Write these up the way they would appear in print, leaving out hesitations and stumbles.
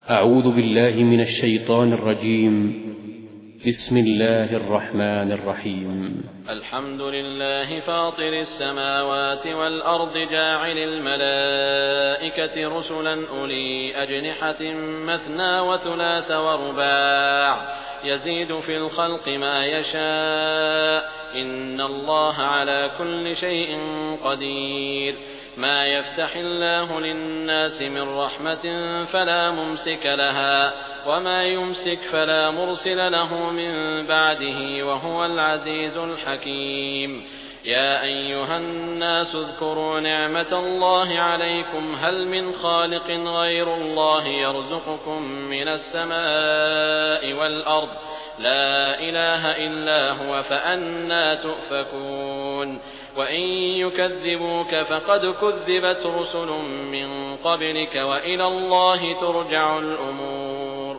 أعوذ بالله من الشيطان الرجيم. بسم الله الرحمن الرحيم. الحمد لله فاطر السماوات والأرض جاعل الملائكة رسلا أولي أجنحة مثنى وثلاث ورباع يزيد في الخلق ما يشاء إن الله على كل شيء قدير. ما يفتح الله للناس من رحمة فلا ممسك لها وما يمسك فلا مرسل له من بعده وهو العزيز الحكيم. يا أيها الناس اذكروا نعمة الله عليكم هل من خالق غير الله يرزقكم من السماء والأرض لا إله إلا هو فأنى تؤفكون. وإن يكذبوك فقد كذبت رسل من قبلك وإلى الله ترجع الأمور.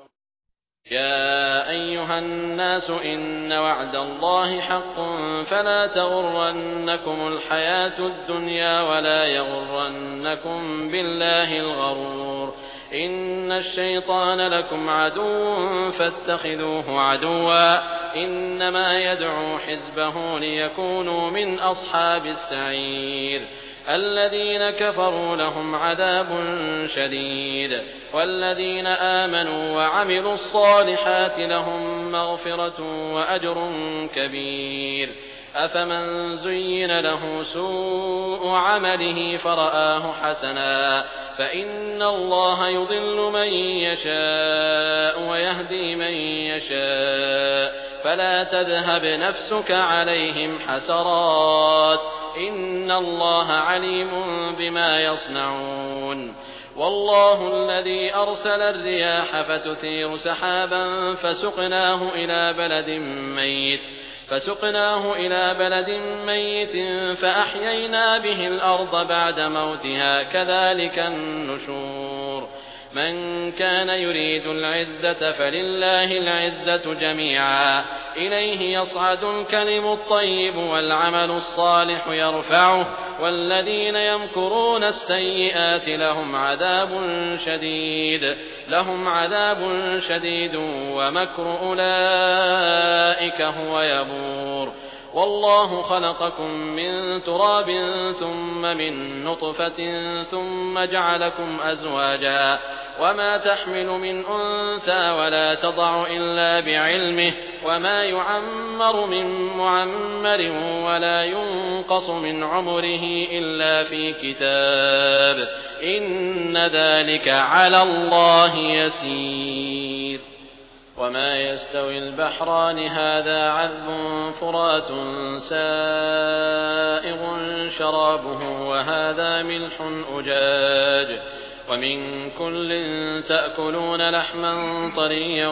يا أيها الناس إن وعد الله حق فلا تغرنكم الحياة الدنيا ولا يغرنكم بالله الغرور. إن الشيطان لكم عدو فاتخذوه عدوا إنما يدعو حزبه ليكونوا من أصحاب السعير. الذين كفروا لهم عذاب شديد والذين آمنوا وعملوا الصالحات لهم مغفرة وأجر كبير. أفمن زين له سوء عمله فرآه حسنا فإن الله يضل من يشاء ويهدي من يشاء فلا تذهب نفسك عليهم حسرات إن الله عليم بما يصنعون. والله الذي أرسل الرياح فتثير سحابا فسقناه إلى بلد ميت فأحيينا به الأرض بعد موتها كذلك النشور. من كان يريد العزة فلله العزة جميعا إليه يصعد الكلم الطيب والعمل الصالح يرفعه والذين يمكرون السيئات لهم عذاب شديد ومكر أولئك هو يبور. والله خلقكم من تراب ثم من نطفة ثم جعلكم أزواجا وما تحمل من أنثى ولا تضع إلا بعلمه وما يعمر من معمر ولا ينقص من عمره إلا في كتاب إن ذلك على الله يسير. وما يستوي البحران هذا عذب فرات سائغ شرابه وهذا ملح أجاج ومن كل تأكلون لحما طريا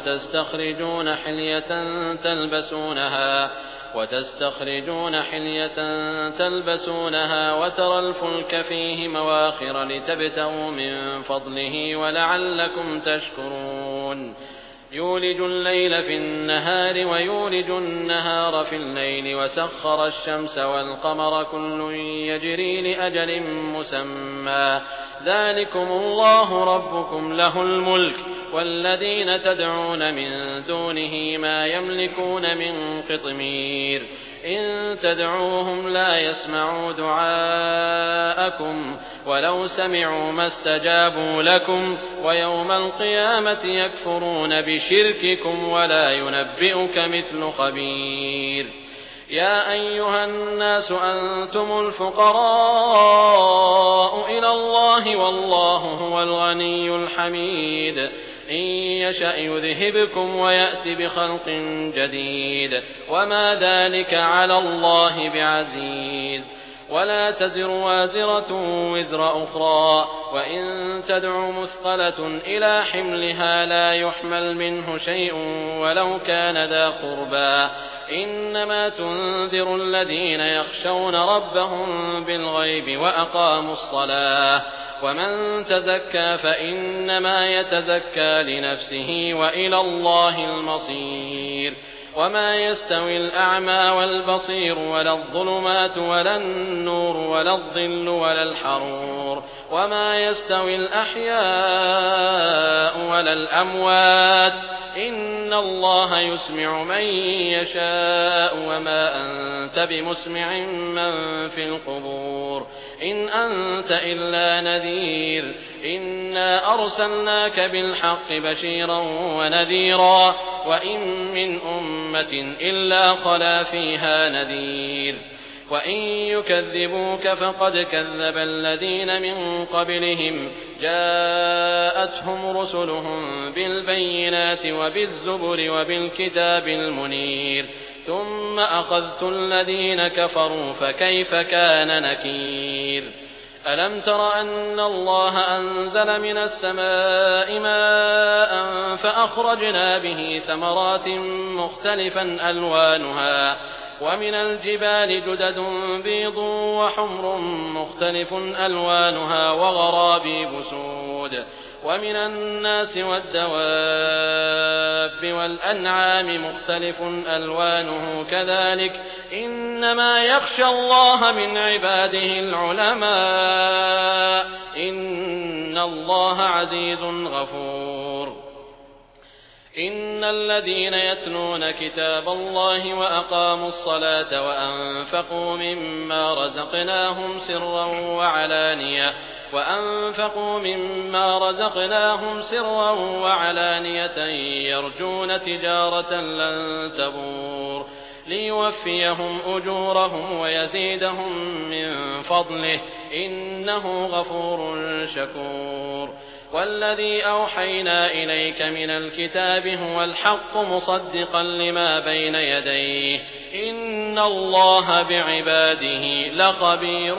وتستخرجون حلية تلبسونها وترى الفلك فيه مواخر لتبتغوا من فضله ولعلكم تشكرون. يولج الليل في النهار ويولج النهار في الليل وسخر الشمس والقمر كل يجري لأجل مسمى ذلكم الله ربكم له الملك والذين تدعون من دونه ما يملكون من قطمير. إن تدعوهم لا يسمعوا دعاءكم ولو سمعوا ما استجابوا لكم ويوم القيامة يكفرون بشرككم ولا ينبئك مثل خبير. يا أيها الناس أنتم الفقراء إلى الله والله هو الغني الحميد. إن يشأ يذهبكم ويأت بخلق جديد وما ذلك على الله بعزيز. ولا تزر وازرة وزر أخرى وإن تدع مثقلة إلى حملها لا يحمل منه شيء ولو كان ذا قربى إنما تنذر الذين يخشون ربهم بالغيب وأقاموا الصلاة ومن تزكى فإنما يتزكى لنفسه وإلى الله المصير. وما يستوي الأعمى والبصير ولا الظلمات ولا النور ولا الظل ولا الحرور وما يستوي الأحياء على الأموات إن الله يسمع من يشاء وما أنت بمسمع من في القبور إن أنت إلا نذير إنا أرسلناك بالحق بشيرا ونذيرا وإن من أمة إلا خلا فيها نذير وإن يكذبوك فقد كذب الذين من قبلهم جاءتهم رسلهم بالبينات وبالزبر وبالكتاب المنير ثم أخذت الذين كفروا فكيف كان نكير ألم تر أن الله أنزل من السماء ماء فأخرجنا به ثمرات مختلفا ألوانها ومن الجبال جدد بيض وحمر مختلف ألوانها وغرابيب سود ومن الناس والدواب والأنعام مختلف ألوانه كذلك إنما يخشى الله من عباده العلماء إن الله عزيز غفور إن الذين يتلون كتاب الله وأقاموا الصلاة وأنفقوا مما رزقناهم سرا وعلانية يرجون تجارة لن تبور ليوفيهم أجورهم ويزيدهم من فضله إنه غفور شكور والذي أوحينا إليك من الكتاب هو الحق مصدقا لما بين يديه إن الله بعباده لخبير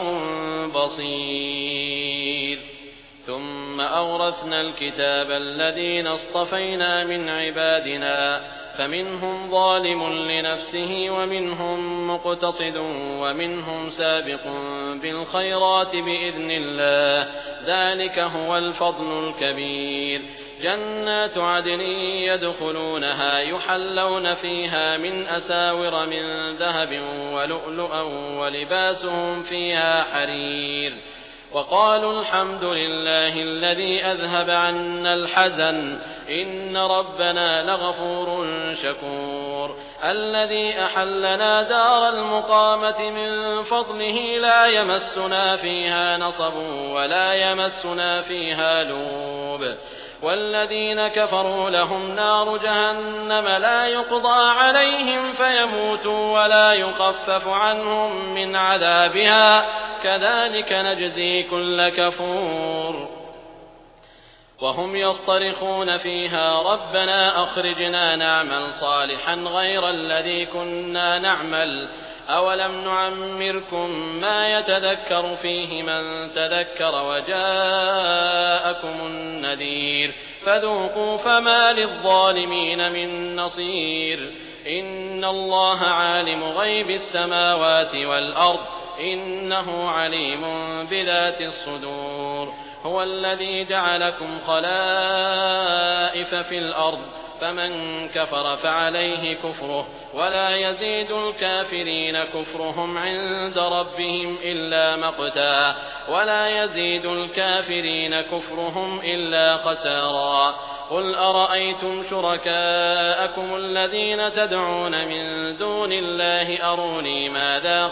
بصير ثم أورثنا الكتاب الذين اصطفينا من عبادنا فمنهم ظالم لنفسه ومنهم مقتصد ومنهم سابق بالخيرات بإذن الله ذلك هو الفضل الكبير جنات عدن يدخلونها يحلون فيها من أساور من ذهب ولؤلؤا ولباسهم فيها حرير وقالوا الحمد لله الذي أذهب عنا الحزن إن ربنا لغفور شكور الذي أحلنا دار المقامة من فضله لا يمسنا فيها نصب ولا يمسنا فيها لوب والذين كفروا لهم نار جهنم لا يقضى عليهم فيموتوا ولا يخفف عنهم من عذابها كذلك نجزي كل كفور وهم يصطرخون فيها ربنا أخرجنا نعمل صالحا غير الذي كنا نعمل أولم نعمركم ما يتذكر فيه من تذكر وجاءكم النذير فذوقوا فما للظالمين من نصير إن الله عالم غيب السماوات والأرض إنه عليم بذات الصدور هو الذي جعلكم خلائف في الأرض فمن كفر فعليه كفره ولا يزيد الكافرين كفرهم عند ربهم إلا مقتا ولا يزيد الكافرين كفرهم إلا خسارا قل أرأيتم شركاءكم الذين تدعون من دون الله أروني ماذا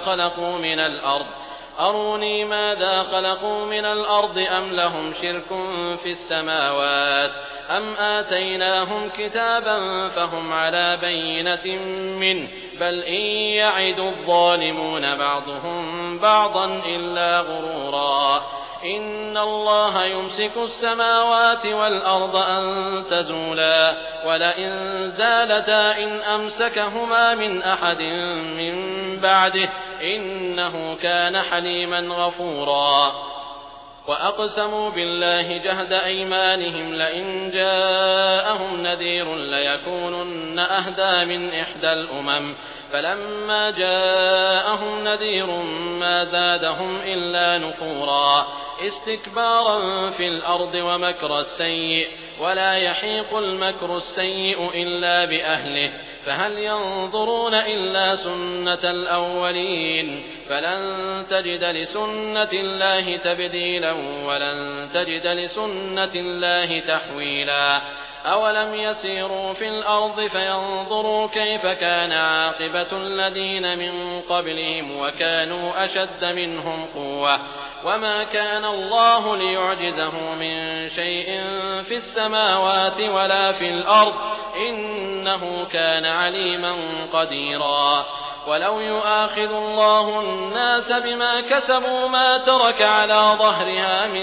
خلقوا من الأرض أم لهم شرك في السماوات أم آتيناهم كتابا فهم على بينة منه بل إن يعد الظالمون بعضهم بعضا إلا غرورا إن الله يمسك السماوات والأرض أن تزولا ولئن زالتا إن أمسكهما من أحد من بعده إنه كان حليما غفورا وأقسموا بالله جهد أيمانهم لئن جاءهم نذير ليكونن أهدى من إحدى الأمم فلما جاءهم نذير ما زادهم إلا نفورا استكبارا في الأرض ومكر السيء ولا يحيق المكر السيء إلا بأهله فهل ينظرون إلا سنة الأولين فلن تجد لسنة الله تبديلا ولن تجد لسنة الله تحويلا أولم يسيروا في الأرض فينظروا كيف كان عاقبة الذين من قبلهم وكانوا أشد منهم قوة وما كان الله ليعجزه من شيء في السماوات ولا في الأرض إنه كان عليما قديرا ولو يؤاخذ الله الناس بما كسبوا ما ترك على ظهرها من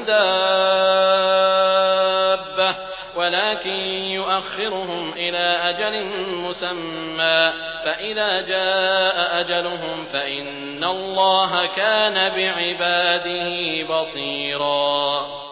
دابة ولكن يؤخرهم إلى أجل مسمى فإذا جاء أجلهم فإن الله كان بعباده بصيرا